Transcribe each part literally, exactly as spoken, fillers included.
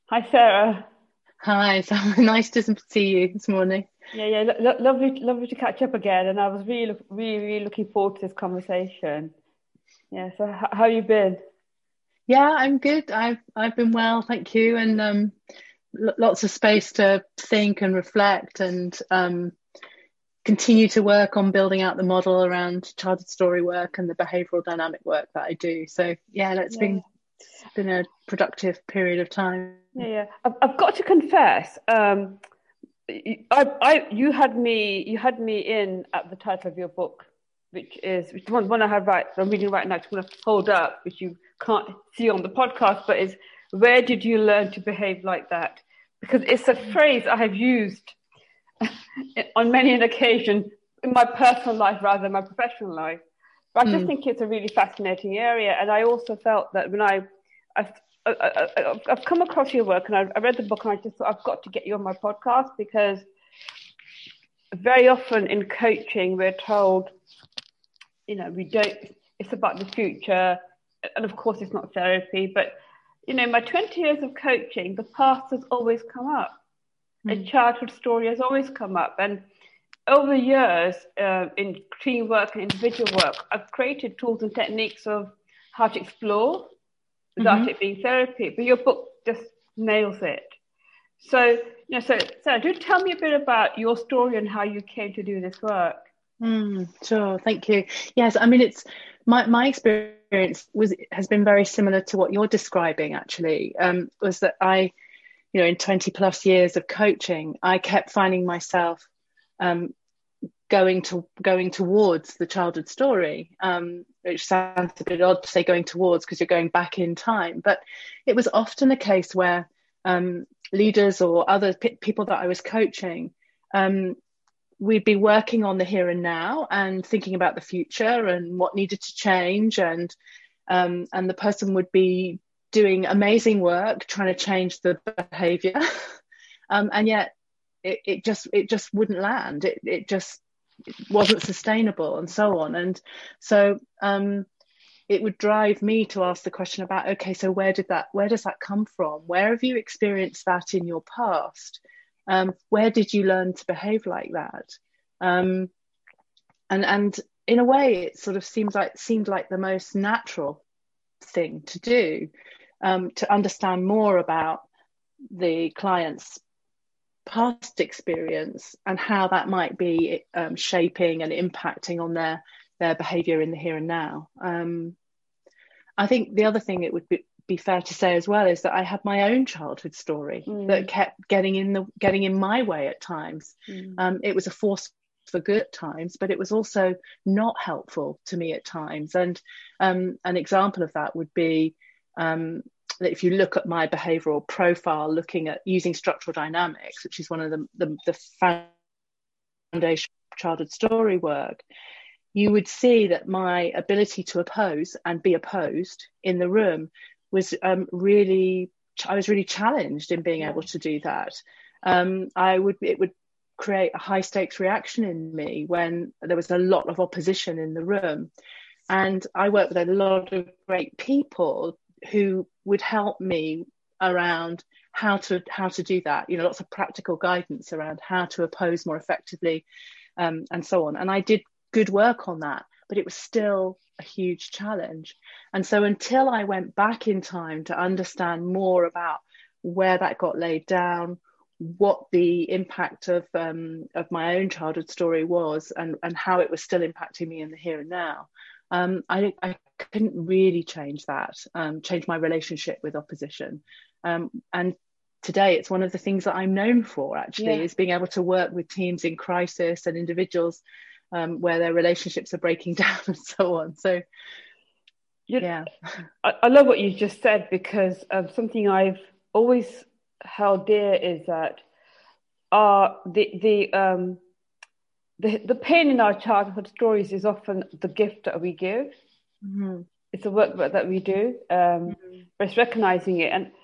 Hi, Sarah. Hi, so nice to see you this morning. Yeah, yeah, lo lo- lovely, lovely to catch up again. And I was really, look- really, really looking forward to this conversation. Yeah. So, h how you been? Yeah, I'm good. I've I've been well, thank you, and um, l lots of space to think and reflect and um, continue to work on building out the model around childhood story work and the behavioural dynamic work that I do. So yeah, it's Yeah, been it's been a productive period of time. yeah, yeah. I've, I've got to confess. Um, y- I, I, you had me, you had me in at the title of your book, which is which one, one I have right. I'm reading right now. It's going to hold up, which you can't see on the podcast, but is where did you learn to behave like that? Because it's a phrase I have used on many an occasion in my personal life rather than my professional life. But I just Mm, think it's a really fascinating area, and I also felt that when I, I've, I, I, I've come across your work and I, I read the book and I just thought I've got to get you on my podcast because very often in coaching we're told, you know, we don't. It's about the future, and of course it's not therapy, but you know, my twenty years of coaching, the past has always come up. A mm, childhood story has always come up, and over the years, uh, in teamwork and individual work, I've created tools and techniques of how to explore without hmm it being therapy. But your book just nails it. So, you know, so Sarah, do tell me a bit about your story and how you came to do this work. Mm, sure, thank you. Yes, I mean it's my my experience was has been very similar to what you're describing actually. Um, was that I, you know, in twenty plus years of coaching, I kept finding myself um going to going towards the childhood story, um, which sounds a bit odd to say going towards because you're going back in time, but it was often a case where um leaders or other p people that I was coaching um we'd be working on the here and now and thinking about the future and what needed to change and um, and the person would be doing amazing work trying to change the behavior um, and yet it, it just it just wouldn't land it, it just wasn't sustainable and so on and so um, it would drive me to ask the question about okay, so where did that where does that come from, where have you experienced that in your past, um, where did you learn to behave like that, um, and and in a way it sort of seems like seemed like the most natural thing to do, um, to understand more about the client's past experience and how that might be um, shaping and impacting on their their behavior in the here and now. Um, I think the other thing it would be, be fair to say as well is that I had my own childhood story that Mm, kept getting in the getting in my way at times. mm, Um, it was a force for good at times, but it was also not helpful to me at times. And um, an example of that would be um, that if you look at my behavioral profile, looking at using structural dynamics, which is one of the the, the foundation childhood story work, you would see that my ability to oppose and be opposed in the room was um, really, I was really challenged in being yeah, able to do that. Um, I would, it would create a high stakes reaction in me when there was a lot of opposition in the room. And I work with a lot of great people who would help me around how to how to do that. You know, lots of practical guidance around how to oppose more effectively, um, and so on. And I did good work on that, but it was still a huge challenge. And so until I went back in time to understand more about where that got laid down, what the impact of um, of my own childhood story was, and and how it was still impacting me in the here and now, um, I, I couldn't really change that, um, change my relationship with opposition. Um, and today it's one of the things that I'm known for actually, yeah. is being able to work with teams in crisis and individuals um, where their relationships are breaking down and so on. So You, yeah. I, I love what you just said because um, something I've always held dear is that our the the um the, the pain in our childhood stories is often the gift that we give. Mm-hmm. It's the work that we do, um, Mm-hmm. but it's recognizing it. And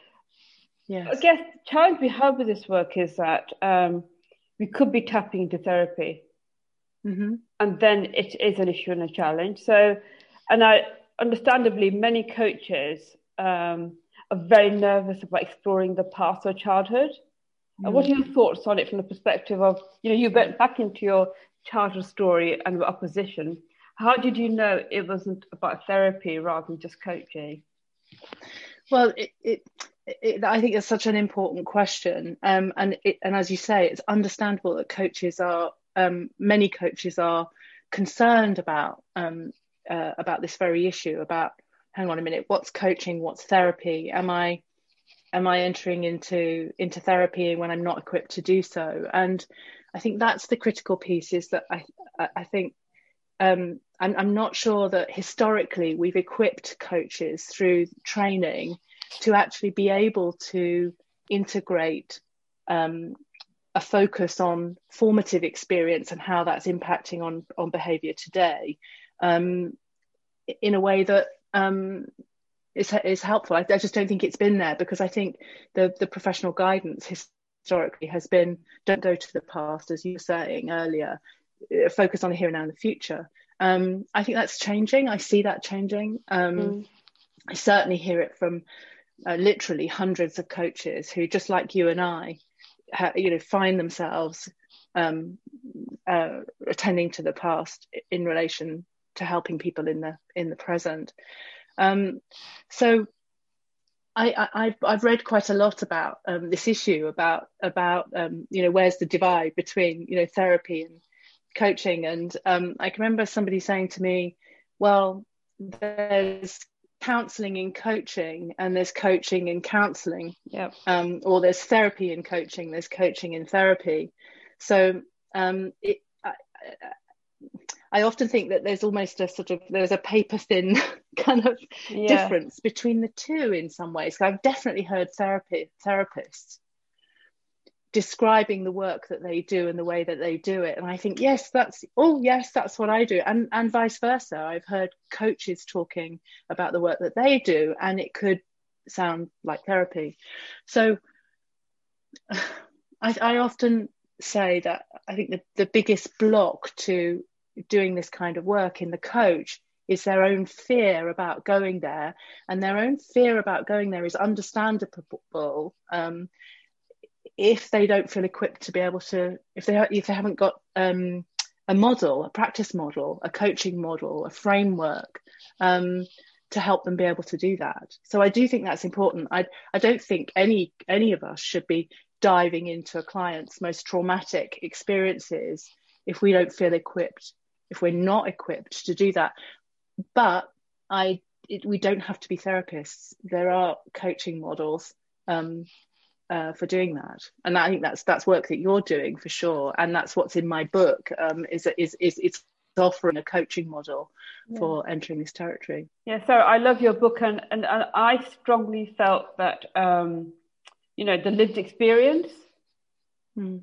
I Yes. guess the challenge we have with this work is that um, we could be tapping into therapy, Mm-hmm. and then it is an issue and a challenge. So, and I understandably, many coaches, um, are very nervous about exploring the past or childhood. Mm. And what are your thoughts on it from the perspective of, you know, you went back into your childhood story and were opposition. How did you know it wasn't about therapy rather than just coaching? Well, it, it, it I think it's such an important question. Um, and it, and as you say, it's understandable that coaches are, um, many coaches are concerned about um, uh, about this very issue, about, hang on a minute, what's coaching, what's therapy? Am I am I entering into into therapy when I'm not equipped to do so? And I think that's the critical piece, is that I I think um, I'm, I'm not sure that historically we've equipped coaches through training to actually be able to integrate um, a focus on formative experience and how that's impacting on on behaviour today, um, in a way that um, is is helpful. I, I just don't think it's been there, because I think the the professional guidance historically has been, don't go to the past, as you were saying earlier, focus on the here and now and the future. Um, I think that's changing. I see that changing. Um, mm. I certainly hear it from uh, literally hundreds of coaches who, just like you and I, ha, you know, find themselves um, uh, attending to the past in relation to helping people in the in the present. Um, so I, I, I've read quite a lot about um, this issue, about about um, you know, where's the divide between, you know, therapy and coaching. And um, I can remember somebody saying to me, well, there's counselling in coaching and there's coaching in counselling. Yep. Um, or there's therapy in coaching, there's coaching in therapy. So um, it, I, I often think that there's almost a sort of, there's a paper thin kind of yeah. difference between the two in some ways. So I've definitely heard therapy therapists describing the work that they do and the way that they do it, and I think, yes, that's oh yes that's what I do, and and vice versa. I've heard coaches talking about the work that they do, and it could sound like therapy. So I, I often say that I think the, the biggest block to doing this kind of work in the coach is their own fear about going there, and their own fear about going there is understandable um, if they don't feel equipped to be able to, if they if they haven't got um, a model, a practice model, a coaching model, a framework um, to help them be able to do that. So I do think that's important. I I don't think any any of us should be diving into a client's most traumatic experiences if we don't feel equipped, if we're not equipped to do that. But I it, we don't have to be therapists. There are coaching models um, uh, for doing that, and I think that's that's work that you're doing for sure. And that's what's in my book. Um, is is is it's offering a coaching model yeah. for entering this territory. Yeah, so I love your book, and and, and I strongly felt that um, you know, the lived experience hmm.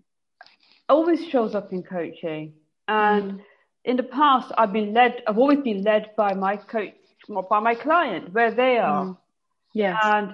always shows up in coaching, and. Hmm. In the past, I've been led. I've always been led by my coach, by my client, where they are. Mm. Yes. And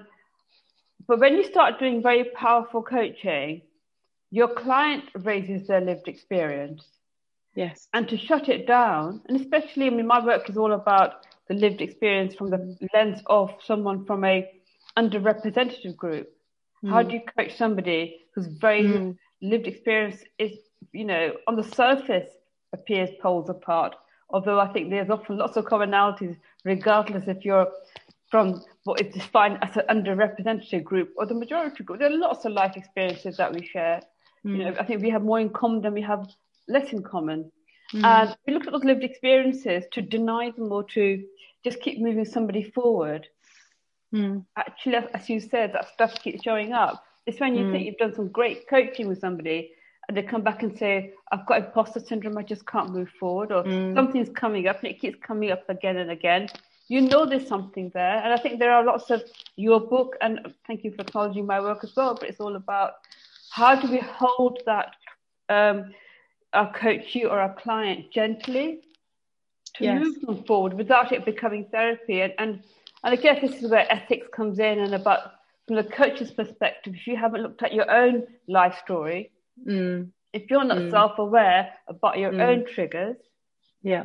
but when you start doing very powerful coaching, your client raises their lived experience. Yes. And to shut it down, and especially, I mean, my work is all about the lived experience from the lens of someone from a underrepresented group. Mm. How do you coach somebody whose very mm. lived experience is, you know, on the surface appears poles apart, although I think there's often lots of commonalities, regardless if you're from what is defined as an underrepresented group or the majority group. There are lots of life experiences that we share. Mm. You know, I think we have more in common than we have less in common. Mm. And we look at those lived experiences to deny them or to just keep moving somebody forward. Mm. Actually, as you said, that stuff keeps showing up. It's when you mm. think you've done some great coaching with somebody, and they come back and say, I've got imposter syndrome, I just can't move forward, or mm. something's coming up, and it keeps coming up again and again. You know there's something there. And I think there are lots of your book, and thank you for acknowledging my work as well, but it's all about how do we hold that, um, our coachee or our client gently to yes. move them forward without it becoming therapy. And, and, and I guess this is where ethics comes in, and about, from the coach's perspective, if you haven't looked at your own life story, Mm. if you're not mm. self-aware about your mm. own triggers, yeah,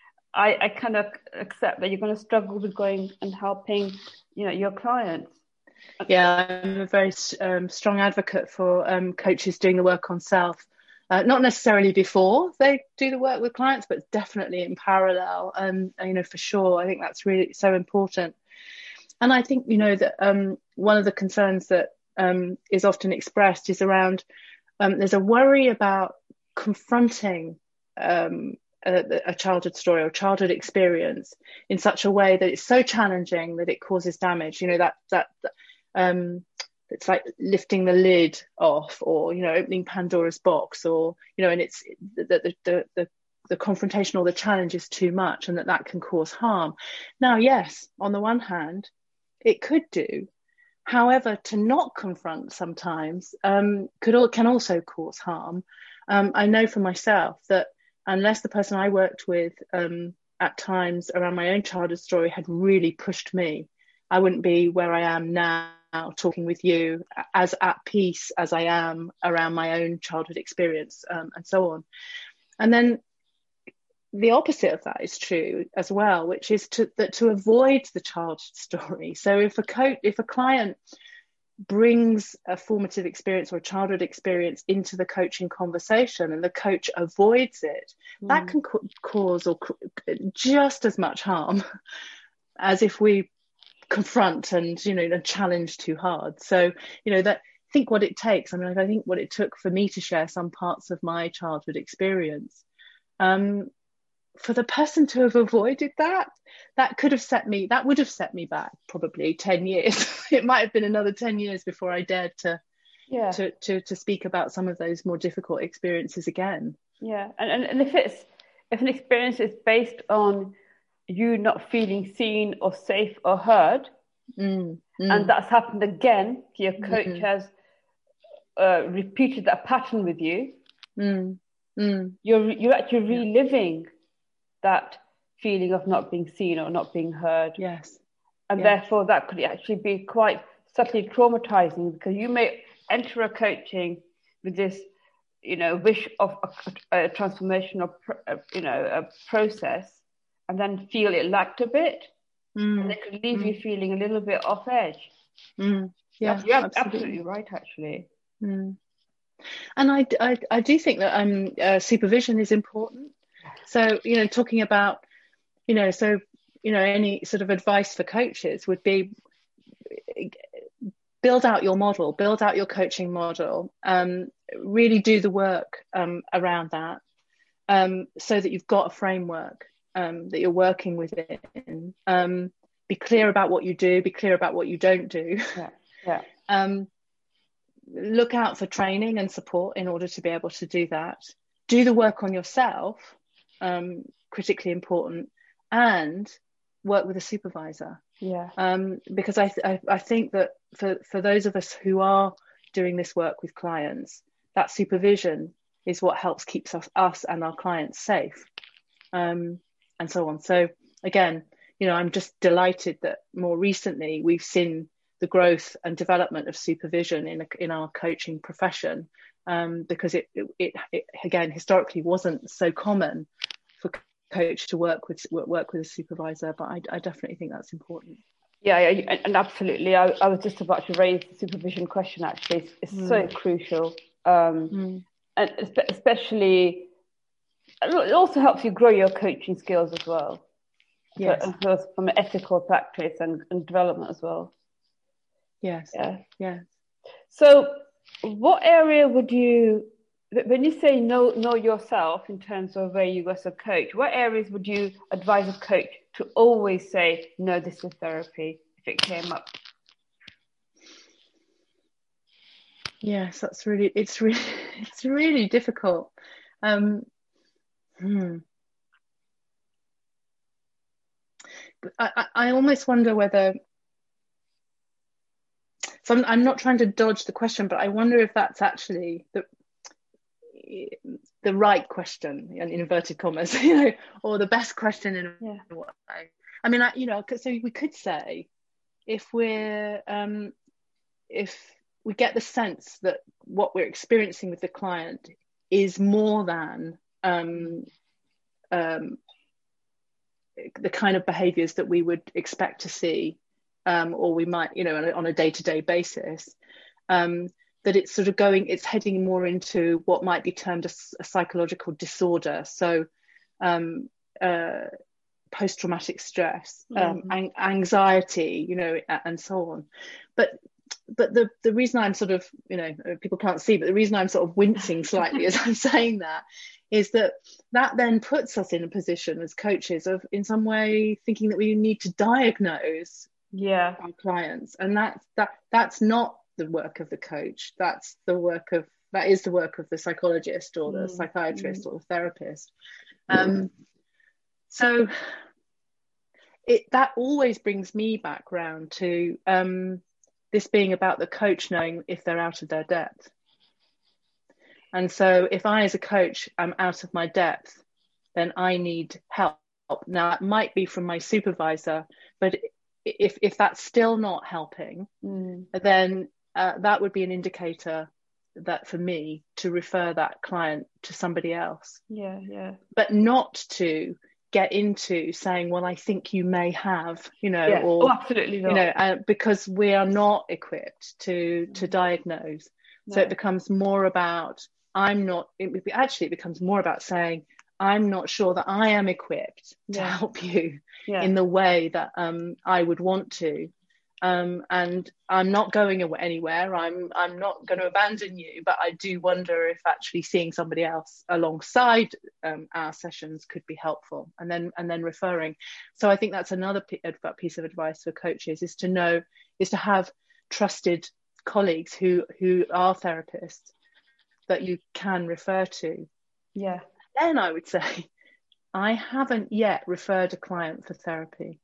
I, I kind of accept that you're going to struggle with going and helping, you know, your clients. Yeah, I'm a very um, strong advocate for um, coaches doing the work on self. Uh, not necessarily before they do the work with clients, but definitely in parallel. And you know, for sure, I think that's really so important. And I think, you know, that um, one of the concerns that um, is often expressed is around um, there's a worry about confronting um, a, a childhood story or childhood experience in such a way that it's so challenging that it causes damage. You know, that that um, it's like lifting the lid off, or you know, opening Pandora's box, or you know, and it's the the the, the the confrontation or the challenge is too much, and that that can cause harm. Now, yes, on the one hand, it could do. However, to not confront sometimes um, could can also cause harm. Um, I know for myself that unless the person I worked with um, at times around my own childhood story had really pushed me, I wouldn't be where I am now, talking with you, as at peace as I am around my own childhood experience, um, and so on. And then the opposite of that is true as well, which is to that to avoid the childhood story. So if a coach, if a client brings a formative experience or a childhood experience into the coaching conversation and the coach avoids it, mm. that can co- cause or co- just as much harm as if we confront and, you know, and challenge too hard. So, you know, that I think what it takes, I mean, I think what it took for me to share some parts of my childhood experience, um, for the person to have avoided that, that could have set me, that would have set me back probably ten years. It might have been another ten years before I dared to, yeah. to, to, to speak about some of those more difficult experiences again. Yeah, and, and, and if it's, if an experience is based on you not feeling seen or safe or heard, mm, mm. and that's happened again, your coach mm. has uh, repeated that pattern with you, mm. Mm. you're you're actually reliving yeah. that feeling of not being seen or not being heard. Yes. And yes. therefore that could actually be quite subtly traumatizing, because you may enter a coaching with this, you know, wish of a, a transformation or, you know, a process, and then feel it lacked a bit. Mm. And it could leave mm. you feeling a little bit off edge. Mm. Yeah, you're absolutely. absolutely right, actually. Mm. And I, I, I do think that um, uh, supervision is important. So, you know, talking about, you know, so, you know, any sort of advice for coaches would be build out your model, build out your coaching model, um, really do the work um, around that, um, so that you've got a framework um, that you're working within. Um, be clear about what you do, be clear about what you don't do. Yeah. Yeah. um, look out for training and support in order to be able to do that. Do the work on yourself, um, critically important, and work with a supervisor. Yeah. Um, because I, th- I I think that for, for those of us who are doing this work with clients, that supervision is what helps keeps us, us and our clients safe, um, and so on. So again, you know, I'm just delighted that more recently we've seen the growth and development of supervision in a, in our coaching profession, um, because it, it, it, it again historically wasn't so common for coach to work with work with a supervisor, but I, I definitely think that's important. Yeah, yeah, and absolutely. I, I was just about to raise the supervision question. Actually, it's, it's mm. so crucial, um, mm. and especially it also helps you grow your coaching skills as well. Yes, so, from an ethical practice and, and development as well. Yes. Yeah. Yeah. So, what area would you, when you say know know yourself in terms of where you as a coach, what areas would you advise a coach to always say, no, this is therapy, if it came up? Yes, that's really, it's really, it's really difficult. Um, hmm. I, I almost wonder whether, so I'm, I'm not trying to dodge the question, but I wonder if that's actually the the right question, in inverted commas, you know, or the best question in a yeah. way. I mean, I, you know, so we could say, if we're, um, if we get the sense that what we're experiencing with the client is more than um, um, the kind of behaviours that we would expect to see um, or we might, you know, on a, on a day-to-day basis, um, that it's sort of going, it's heading more into what might be termed a, a psychological disorder. So um, uh, post-traumatic stress, um, Mm. an- anxiety, you know, and so on. But but the the reason I'm sort of, you know, people can't see, but the reason I'm sort of wincing slightly as I'm saying that is that that then puts us in a position as coaches of, in some way, thinking that we need to diagnose Yeah. our clients, and that's that that's not the work of the coach. That's the work of that is the work of the psychologist or the Mm. psychiatrist Mm. or the therapist. Um, so it that always brings me back round to um, this being about the coach knowing if they're out of their depth. And so if I, as a coach, am out of my depth, then I need help. Now, it might be from my supervisor, but if if that's still not helping, Mm. then uh, that would be an indicator that for me to refer that client to somebody else. Yeah, yeah. But not to get into saying, well, I think you may have, you know, Yeah. or, Oh, absolutely not. you know, uh, because we are not equipped to to diagnose. No. So it becomes more about, I'm not, it, actually it becomes more about saying, I'm not sure that I am equipped to Yeah. help you Yeah. in the way that um, I would want to. Um, and I'm not going away anywhere. I'm I'm not going to abandon you, but I do wonder if actually seeing somebody else alongside um, our sessions could be helpful, and then and then referring. So I think that's another p- piece of advice for coaches, is to know is to have trusted colleagues who who are therapists that you can refer to. Yeah. Then I would say, I haven't yet referred a client for therapy.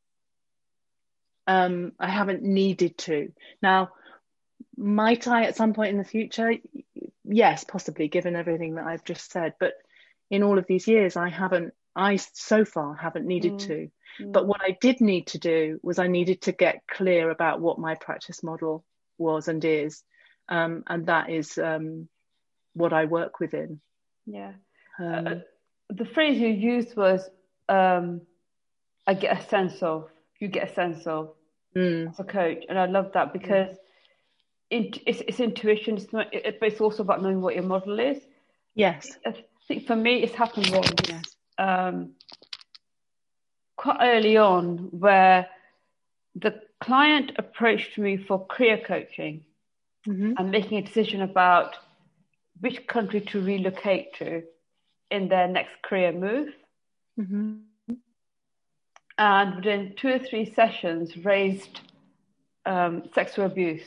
Um, I haven't needed to. Now, might I at some point in the future? Yes, possibly, given everything that I've just said. But in all of these years, I haven't, I so far haven't needed Mm. to. Mm. But what I did need to do was I needed to get clear about what my practice model was and is. Um, and that is um, what I work within. Yeah. Um, Uh, the phrase you used was, um, I get a sense of, you get a sense of mm, as a coach. And I love that because it, it's, it's intuition, it's not, it, but it's also about knowing what your model is. yes. I think for me, it's happened once, Yes. um, quite early on, where the client approached me for career coaching Mm-hmm. and making a decision about which country to relocate to in their next career move. Mm-hmm. And within two or three sessions raised um, sexual abuse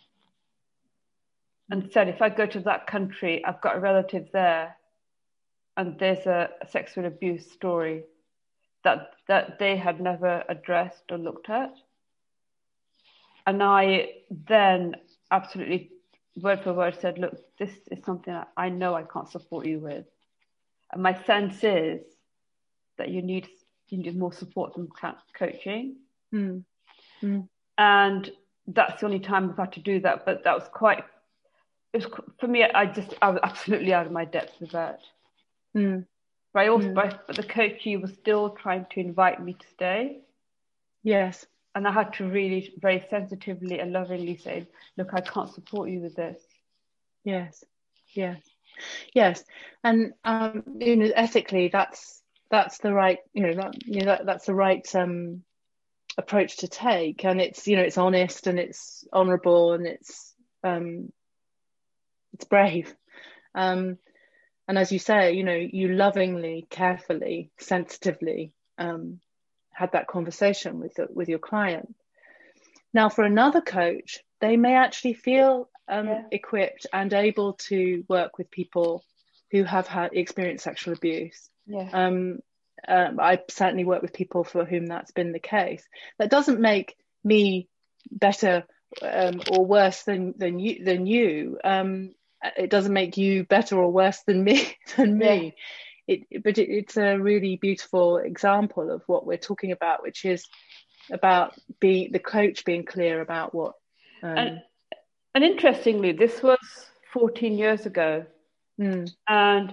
and said, if I go to that country, I've got a relative there and there's a, a sexual abuse story that that they had never addressed or looked at. And I then absolutely word for word said, look, this is something that I know I can't support you with. And my sense is that you need you need more support than coaching. Mm. Mm. And that's the only time I've had to do that. But that was quite, it was for me, I just, I was absolutely out of my depth with that. Mm. But I also, Mm. but, but the coachee was still trying to invite me to stay. Yes. And I had to really very sensitively and lovingly say, look, I can't support you with this. Yes. Yes. Yes. And um, you know, ethically, that's that's the right, you know, that you know that, that's the right um approach to take. And it's, you know, it's honest and it's honourable and it's um it's brave. Um and as you say, you know, you lovingly, carefully, sensitively um had that conversation with the, with your client. Now, for another coach, they may actually feel um, Yeah. equipped and able to work with people who have had experienced sexual abuse. Yeah. Um, um, I certainly work with people for whom that's been the case. That doesn't make me better um, or worse than than you. Than you. Um, it doesn't make you better or worse than me. Than me. Yeah. It, but it, it's a really beautiful example of what we're talking about, which is about being the coach being clear about what. Um, and, and interestingly, this was fourteen years ago, mm. and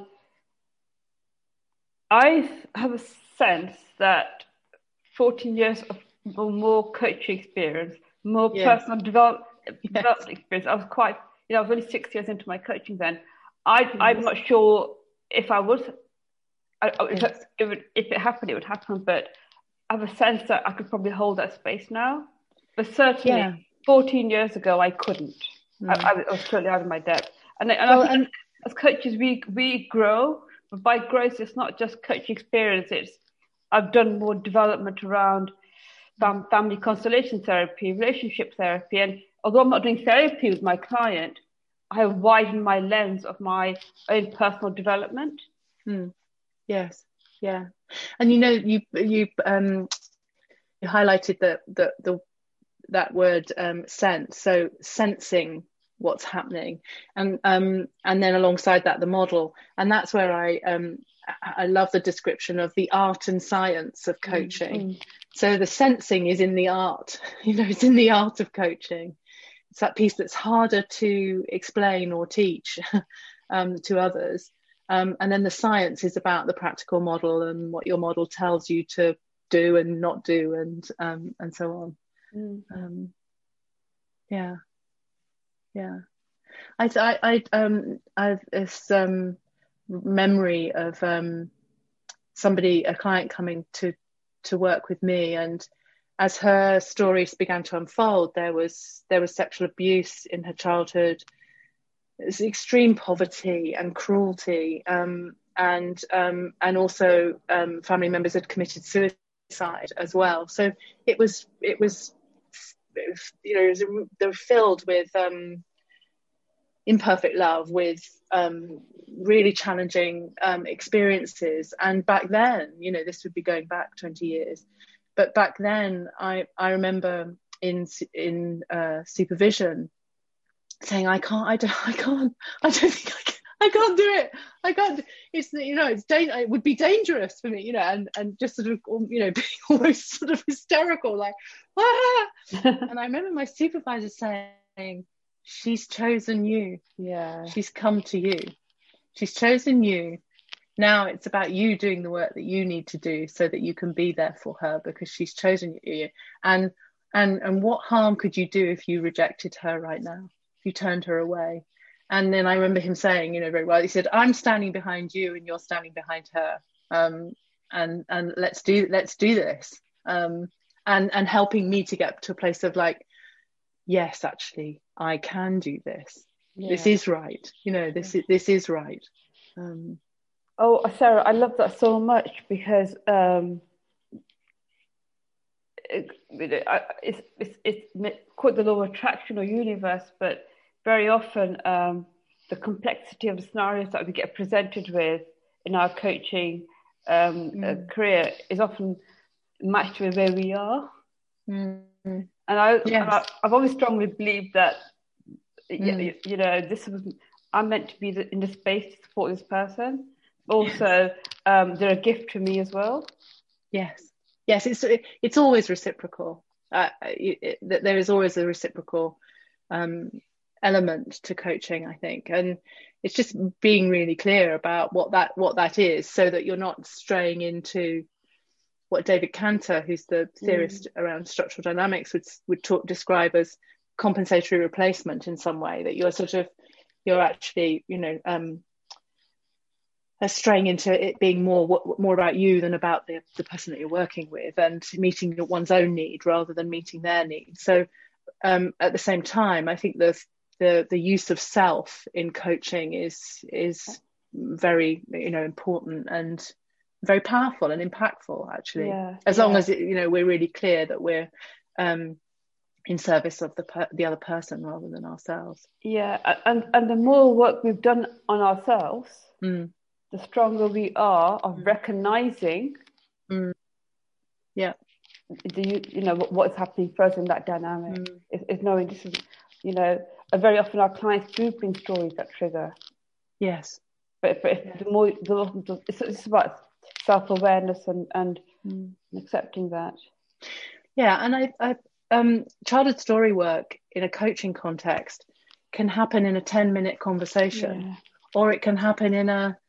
I have a sense that fourteen years of more, more coaching experience, more Yes. personal develop, Yes. development experience. I was quite, you know, I was only six years into my coaching then. I, Yes. I'm not sure if I was, I, if, Yes. it, it would, if it happened, it would happen, but I have a sense that I could probably hold that space now. But certainly, Yeah. fourteen years ago, I couldn't. Mm. I, I was totally out of my depth. And, and Well, I think and as coaches, we we grow, but by growth, it's not just coaching experience. It's I've done more development around fam- family constellation therapy, relationship therapy, and although I'm not doing therapy with my client, I have widened my lens of my own personal development. mm, yes, yeah, and you know, you you um you highlighted the the the that word um sense, so sensing what's happening, and um and then alongside that the model, and that's where I um I love the description of the art and science of coaching. Mm-hmm. So the sensing is in the art, you know, it's in the art of coaching. It's that piece that's harder to explain or teach um, to others. Um, and then the science is about the practical model and what your model tells you to do and not do, and um, and so on. Mm. Um, yeah, yeah. I I I um I've this um memory of um somebody, a client, coming to to work with me, and as her stories began to unfold, there was there was sexual abuse in her childhood. There's extreme poverty and cruelty, um, and um, and also um, family members had committed suicide as well. So it was it was you know it was, they were filled with um, imperfect love, with um, really challenging um, experiences. And back then, you know, this would be going back twenty years, but back then, I I remember in in uh, supervision saying, I can't, I don't, I can't, I don't think I can. I can't do it. I can't. It's you know, it's it would be dangerous for me, you know, and and just sort of you know being almost sort of hysterical, like ah. And I remember my supervisor saying, she's chosen you. Yeah. She's come to you. She's chosen you. Now it's about you doing the work that you need to do so that you can be there for her, because she's chosen you. And and and what harm could you do if you rejected her right now? If you turned her away? And then I remember him saying, you know, very well, he said, I'm standing behind you and you're standing behind her. Um, and and let's do let's do this. Um, and and helping me to get to a place of like, yes, actually, I can do this. Yeah. This is right. You know, this is this is right. Um, oh, Sarah, I love that so much, because um, it, it's, it's it's quite the law of attraction or universe, but very often um, the complexity of the scenarios that we get presented with in our coaching um, mm. uh, career is often matched with where we are. Mm. And I, yes. and I, I've always strongly believed that, mm. you, you know, this was, I'm meant to be the, in the space to support this person. Also, yes. um, they're a gift to me as well. Yes, yes, it's it's always reciprocal. Uh, it, it, there is always a reciprocal um, element to coaching, I think, and it's just being really clear about what that what that is, so that you're not straying into what David Cantor, who's the theorist mm. around structural dynamics, would would talk, describe as compensatory replacement in some way. That you're sort of you're actually, you know, um, straying into it being more more about you than about the, the person that you're working with, and meeting one's own need rather than meeting their needs. So um, at the same time, I think the the the use of self in coaching is is very, you know, important and very powerful and impactful, actually. Yeah, as yeah. long as it, you know, we're really clear that we're um, in service of the per- the other person rather than ourselves. Yeah, and and the more work we've done on ourselves, mm. the stronger we are of recognizing mm. yeah the you know what, what is happening for us in that dynamic. mm. is, is knowing this is, you know, very often our clients do bring stories that trigger. Yes, but, but yeah. the more the, the it's, it's about self-awareness and and mm. accepting that. Yeah, and I, I um childhood story work in a coaching context can happen in a ten minute conversation, yeah. or it can happen in a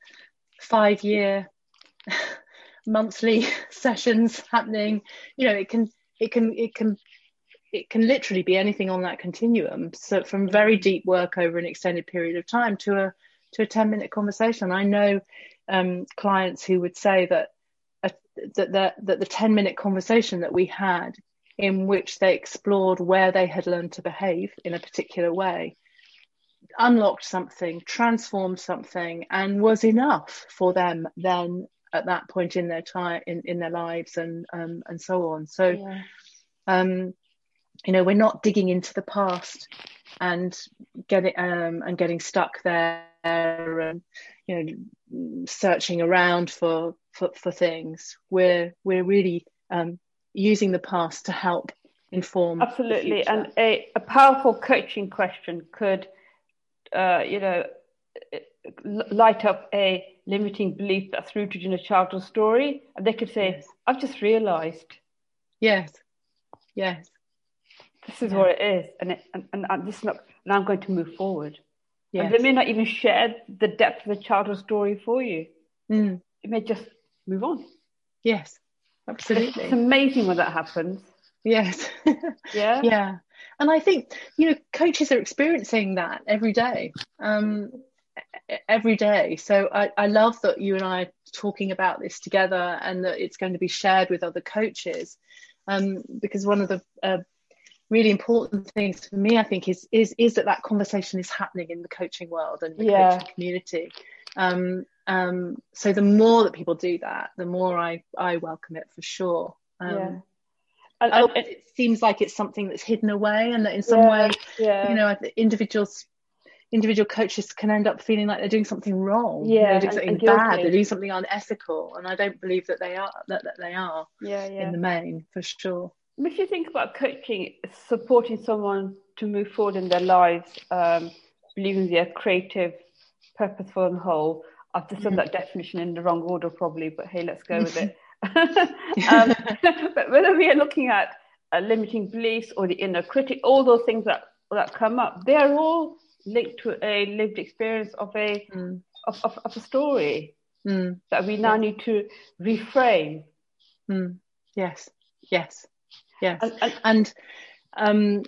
five-year monthly sessions happening. You know, it can it can it can it can literally be anything on that continuum. So from very deep work over an extended period of time to a to a ten minute conversation. I know um, clients who would say that a, that the, that the ten minute conversation that we had, in which they explored where they had learned to behave in a particular way, unlocked something, transformed something, and was enough for them then at that point in their time in, in their lives, and um, and so on. So yeah. um you know, we're not digging into the past and getting um and getting stuck there, and you know, searching around for for, for things. We're we're really um using the past to help inform absolutely. And a, a powerful coaching question could uh you know light up a limiting belief that's rooted in a childhood story, and they could say, yes. I've just realized, yes yes this is yeah. what it is, and, it, and, and, and this is not, and I'm going to move forward. Yes. And they may not even share the depth of the childhood story for you. Mm. It may just move on. Yes, absolutely. It's amazing when that happens. Yes. Yeah. Yeah. And I think, you know, coaches are experiencing that every day. Um, every day. So I, I love that you and I are talking about this together, and that it's going to be shared with other coaches. Um, because one of the uh, really important things for me, I think, is is is that that conversation is happening in the coaching world and the yeah. coaching community. Um, um, so the more that people do that, the more I, I welcome it, for sure. Um, yeah. And, and it seems like it's something that's hidden away, and that in some yeah, way, yeah. you know, individuals, individual coaches can end up feeling like they're doing something wrong, yeah, you know, doing and, something and bad, they're doing something unethical, and I don't believe that they are. That, that they are, yeah, yeah. in the main, for sure. If you think about coaching, supporting someone to move forward in their lives, um, believing they're creative, purposeful, and whole. I've just done mm. that definition in the wrong order, probably, but hey, let's go with it. um, but whether we are looking at uh, limiting beliefs or the inner critic, all those things that that come up, they are all linked to a lived experience of a mm. of, of, of a story mm. that we now yeah. need to reframe. Mm. Yes, yes, yes, and, and, and um,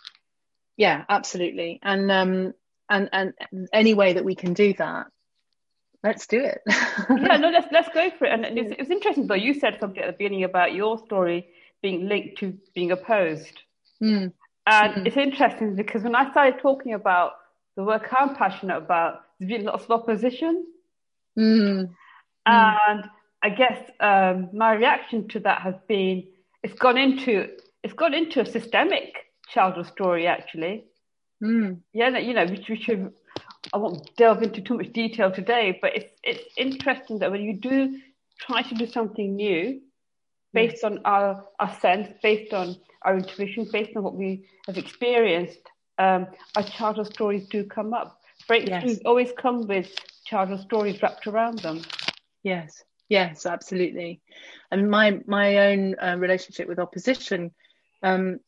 yeah, absolutely, and um, and and any way that we can do that, let's do it. yeah, no, let's let's go for it. And it's, it's interesting though. You said something at the beginning about your story being linked to being opposed, mm. and mm. it's interesting because when I started talking about the work I'm passionate about, there's been lots of opposition, mm. and I guess um, my reaction to that has been it's gone into it's gone into a systemic childhood story actually. Mm. Yeah, you know, which we should. I won't delve into too much detail today, but it's it's interesting that when you do try to do something new, based yes. on our, our sense, based on our intuition, based on what we have experienced, um, our childhood stories do come up. Breakthroughs yes. always come with childhood stories wrapped around them. Yes, yes, absolutely. And my my own uh, relationship with opposition, um,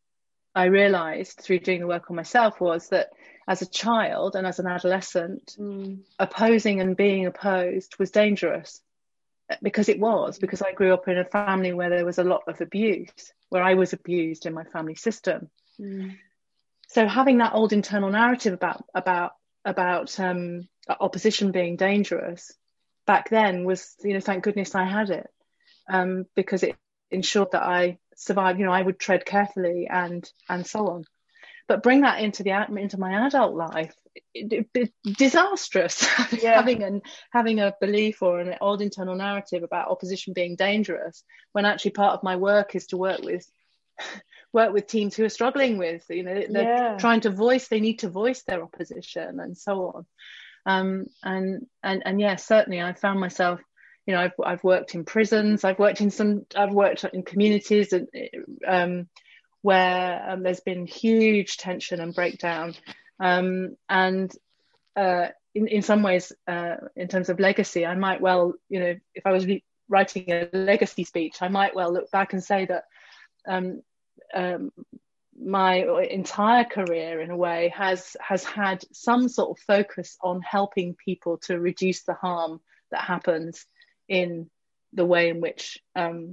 I realised through doing the work on myself was that as a child and as an adolescent, mm. opposing and being opposed was dangerous, because it was, because I grew up in a family where there was a lot of abuse, where I was abused in my family system. Mm. So having that old internal narrative about about about um, opposition being dangerous back then was, you know, thank goodness I had it, um, because it ensured that I survived. You know, I would tread carefully and and so on. But bring that into the into my adult life, it, it, it, disastrous. Yeah. having an having a belief or an old internal narrative about opposition being dangerous, when actually part of my work is to work with work with teams who are struggling with, you know, they're yeah. trying to voice, they need to voice their opposition and so on. Um, and and and yeah, certainly I found myself, you know, I've I've worked in prisons, I've worked in some, I've worked in communities and um. where um, there's been huge tension and breakdown, um, and uh, in, in some ways, uh, in terms of legacy, I might well, you know, if I was re- writing a legacy speech, I might well look back and say that um, um, my entire career, in a way, has has had some sort of focus on helping people to reduce the harm that happens in the way in which um,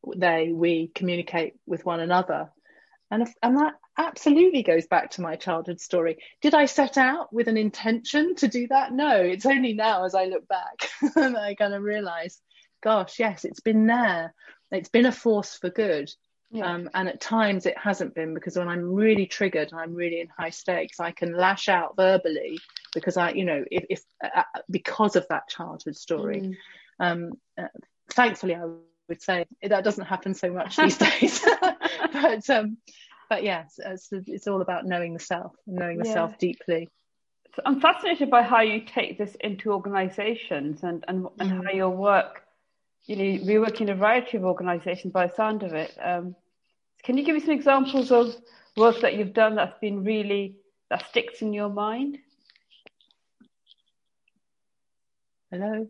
they, we communicate with one another. And, if, and that absolutely goes back to my childhood story. Did I set out with an intention to do that? No, it's only now as I look back that I kind of realize, gosh, yes, it's been there. It's been a force for good. Yeah. Um, and at times it hasn't been, because when I'm really triggered, I'm really in high stakes, I can lash out verbally because I, you know, if, if uh, because of that childhood story. Mm. Um, uh, thankfully, I would say that doesn't happen so much these days. but um, but yes, yeah, it's, it's, it's all about knowing the self, knowing the yeah. self deeply. So I'm fascinated by how you take this into organisations and and, and mm. how your work. You know, we work in a variety of organisations by the sound of it. Um, can you give me some examples of work that you've done that's been really, that sticks in your mind? Hello?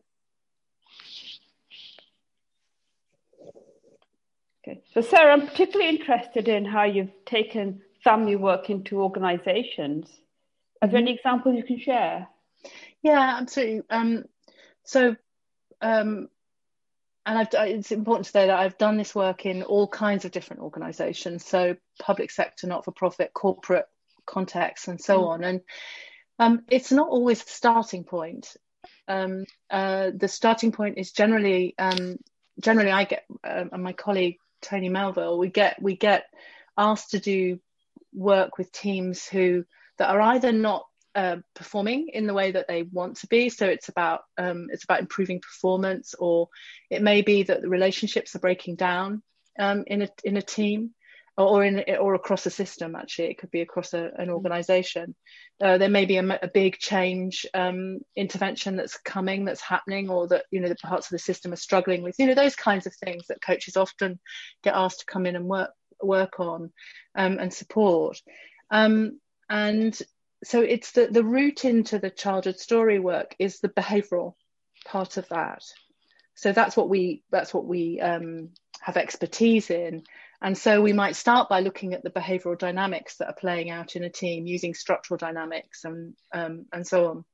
Okay. So Sarah, I'm particularly interested in how you've taken family work into organisations. Are there mm-hmm. any examples you can share? Yeah, absolutely. Um, so, um, And I've, it's important to say that I've done this work in all kinds of different organisations, so public sector, not-for-profit, corporate contexts, and so mm. on. And um, it's not always the starting point. Um, uh, the starting point is generally, um, generally I get, uh, and my colleague Tony Melville, we get we get asked to do work with teams who that are either not Uh, performing in the way that they want to be, so it's about um, it's about improving performance, or it may be that the relationships are breaking down um, in a in a team, or, or in or across a system. Actually, it could be across a, an organisation. Uh, there may be a, a big change um, intervention that's coming, that's happening, or that you know the parts of the system are struggling with. You know those kinds of things that coaches often get asked to come in and work work on um, and support, um, and. So it's the, the route into the childhood story work is the behavioural part of that. So that's what we that's what we um, have expertise in. And so we might start by looking at the behavioural dynamics that are playing out in a team using structural dynamics and um, and so on.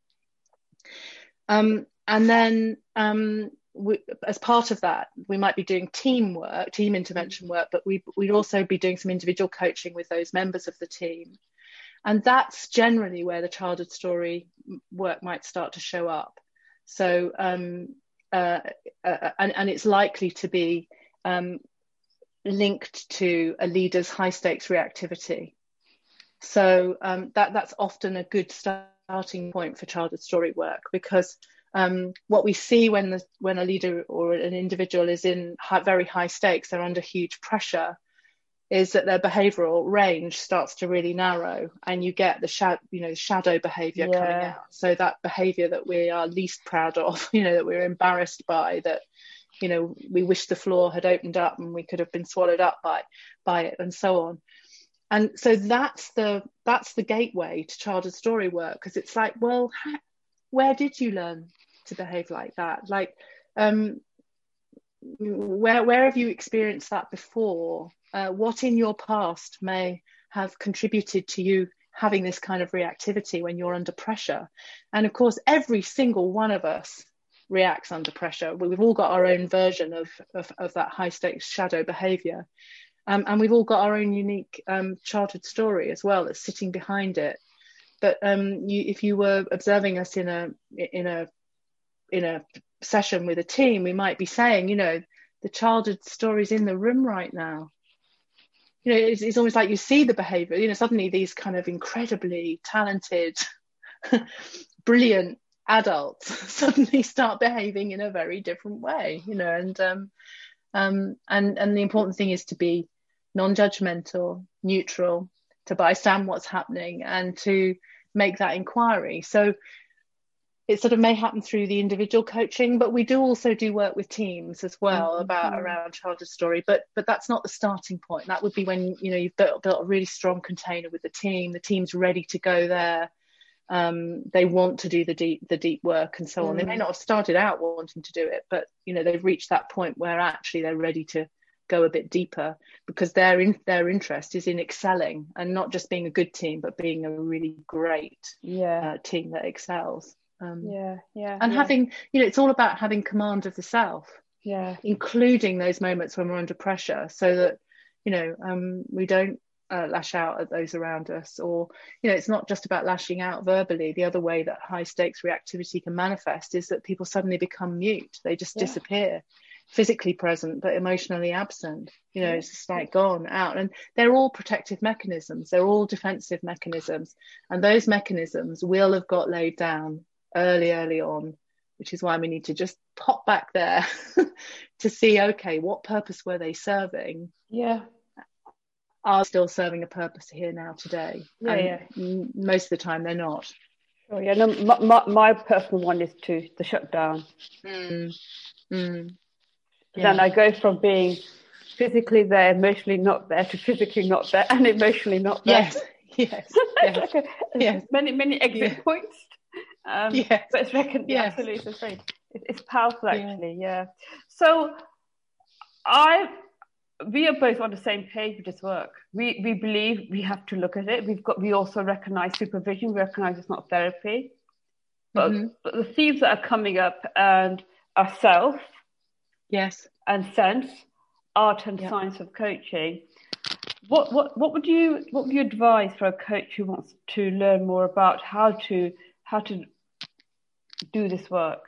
Um, and then um, we, as part of that, we might be doing team work, team intervention work, but we, we'd also be doing some individual coaching with those members of the team. And that's generally where the childhood story work might start to show up. So, um, uh, uh, and, and it's likely to be um, linked to a leader's high stakes reactivity. So um, that, that's often a good starting point for childhood story work, because um, what we see when, the, when a leader or an individual is in high, very high stakes, they're under huge pressure, is that their behavioural range starts to really narrow, and you get the shadow, you know, shadow behaviour yeah. coming out. So that behaviour that we are least proud of, you know, that we're embarrassed by, that, you know, we wish the floor had opened up and we could have been swallowed up by, by it, and so on. And so that's the that's the gateway to childhood story work, because it's like, well, how, where did you learn to behave like that? Like, um, where where have you experienced that before? Uh, what in your past may have contributed to you having this kind of reactivity when you're under pressure? And of course, every single one of us reacts under pressure. We've all got our own version of, of, of that high stakes shadow behavior. Um, and we've all got our own unique um, childhood story as well that's sitting behind it. But um, you, if you were observing us in a in a in a session with a team, we might be saying, you know, the childhood story's in the room right now. You know, it's, it's almost like you see the behavior, you know, suddenly these kind of incredibly talented, brilliant adults suddenly start behaving in a very different way, you know, and, um, um, and, and the important thing is to be non-judgmental, neutral, to bystand what's happening and to make that inquiry. So it sort of may happen through the individual coaching, but we do also do work with teams as well mm-hmm. about around childhood story. But but that's not the starting point. That would be when, you know, you've built, built a really strong container with the team. The team's ready to go there. Um, they want to do the deep the deep work and so on. Mm. They may not have started out wanting to do it, but you know they've reached that point where actually they're ready to go a bit deeper, because their in, their interest is in excelling and not just being a good team, but being a really great yeah. uh, team that excels. Um, yeah, yeah. And yeah. having, you know, it's all about having command of the self. Yeah. including those moments when we're under pressure, so that, you know, um, we don't uh, lash out at those around us. Or, you know, it's not just about lashing out verbally. The other way that high stakes reactivity can manifest is that people suddenly become mute. They just Yeah. disappear, physically present but emotionally absent. You know, Yeah. it's just like gone out. And they're all protective mechanisms. They're all defensive mechanisms. And those mechanisms will have got laid down early, early on, which is why we need to just pop back there to see, okay, what purpose were they serving? Yeah. Are still serving a purpose here now today? Yeah. And Yeah. m- most of the time they're not. Oh, yeah. No, my, my, my personal one is to the shutdown. Mm, mm, Then yeah. I go from being physically there, emotionally not there, to physically not there and emotionally not there. Yes. Yes. It's Yes. like a, Yes. many, many exit Yeah. points. Um, Yes. but it's reckoned, yeah, Yes. absolutely, it's very, it, it's powerful Yeah. actually, yeah. So I, we are both on the same page with this work. We we believe we have to look at it. We've got, we also recognize supervision. We recognize it's not therapy, but, Mm-hmm. but the themes that are coming up and are self Yes. and sense, art and Yeah. science of coaching. What what what would you what would you advise for a coach who wants to learn more about how to how to do this work?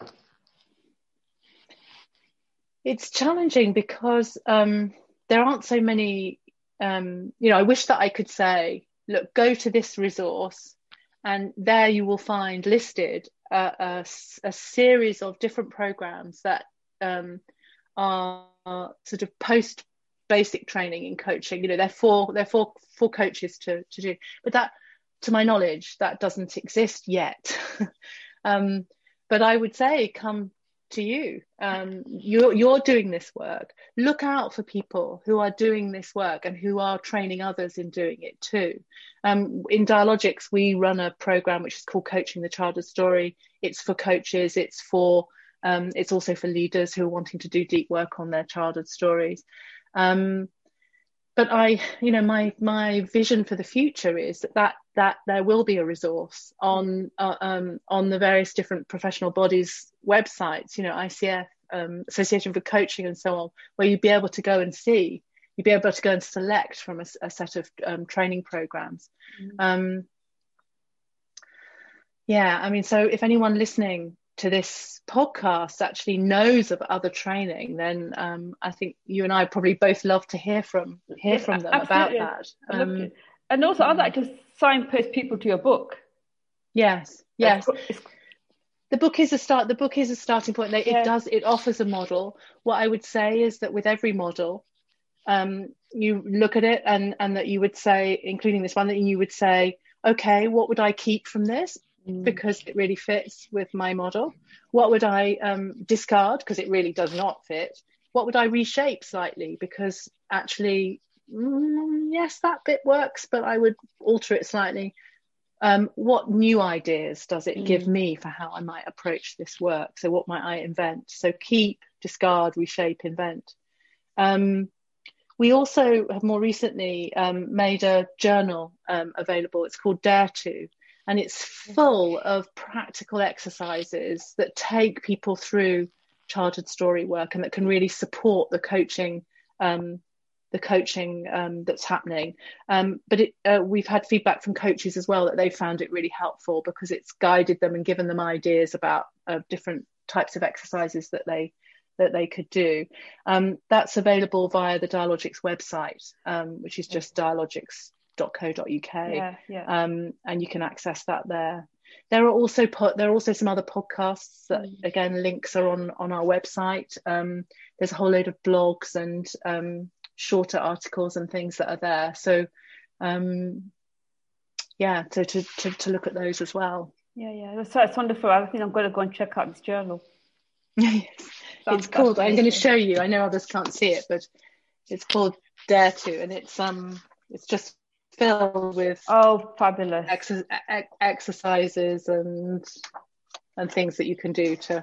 It's challenging because um, there aren't so many, um, you know, I wish that I could say, look, go to this resource and there you will find listed a, a, a series of different programs that um, are sort of post basic training in coaching. You know, they're for, they're for, for coaches to, to do, but that, to my knowledge, that doesn't exist yet. um, but I would say come to you. Um, you're, you're doing this work. Look out for people who are doing this work and who are training others in doing it too. Um, in Dialogics, we run a program which is called Coaching the Childhood Story. It's for coaches. It's for um, it's also for leaders who are wanting to do deep work on their childhood stories. Um, but I, you know, my my vision for the future is that that, that there will be a resource on uh, um, on the various different professional bodies' websites, you know, I C F, um, Association for Coaching and so on, where you'd be able to go and see, you'd be able to go and select from a, a set of um, training programs. Mm-hmm. Um, yeah, I mean, so if anyone listening to this podcast actually knows of other training, then um, I think you and I probably both love to hear from hear Yes, from them absolutely. about that. Um, and also, I'd like to signpost people to your book. Yes, yes. It's, it's, the book is a start. The book is a starting point. It yeah. does. It offers a model. What I would say is that with every model, um, you look at it and and that you would say, including this one, that you would say, okay, what would I keep from this? Because it really fits with my model. What would I um, discard because it really does not fit? What would I reshape slightly because actually, mm, yes, that bit works, but I would alter it slightly. Um, what new ideas does it mm. give me for how I might approach this work? So what might I invent? So keep, discard, reshape, invent. Um, we also have more recently um, made a journal um, available. It's called Dare To. And it's full of practical exercises that take people through childhood story work and that can really support the coaching, um, the coaching um, that's happening. Um, but it, uh, we've had feedback from coaches as well that they found it really helpful because it's guided them and given them ideas about uh, different types of exercises that they that they could do. Um, that's available via the Dialogics website, um, which is just dialogics dot co dot uk, yeah, yeah. Um, and you can access that there. There are also put there are also some other podcasts that mm. again links are on on our website. Um, there's a whole load of blogs and um, shorter articles and things that are there. So um, yeah, so to, to to look at those as well. Yeah, yeah, so it's wonderful. I think I'm going to go and check out this journal. Yes, it's called. I'm going to show you. I know others can't see it, but it's called Dare To, and it's um it's just filled with oh fabulous ex- ex- exercises and and things that you can do to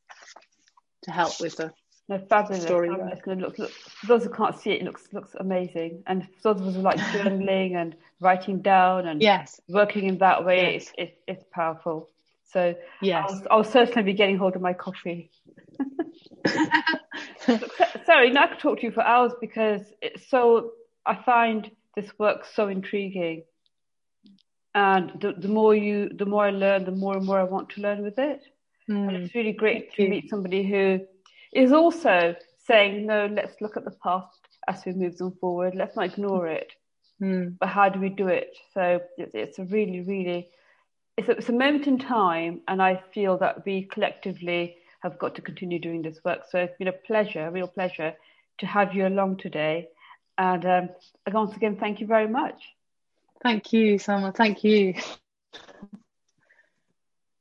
to help with the no, fabulous. story. It's going to look, look for those who can't see it, it looks looks amazing. And for those of us who like journaling and writing down and yes working in that way, yes. it's, it's it's powerful. So yes I'll, I'll certainly be getting hold of my copy. Sarah, you know, I could talk to you for hours because it's so, I find this work so intriguing. And the, the more you, the more I learn, the more and more I want to learn with it. Mm, and it's really great to you. meet somebody who is also saying, no, let's look at the past as we move them forward. Let's not ignore it. Mm. But how do we do it? So it's, it's a really, really, it's a, it's a moment in time. And I feel that we collectively have got to continue doing this work. So it's been a pleasure, a real pleasure to have you along today. And um, once again, thank you very much. Thank you, Salma. Thank you.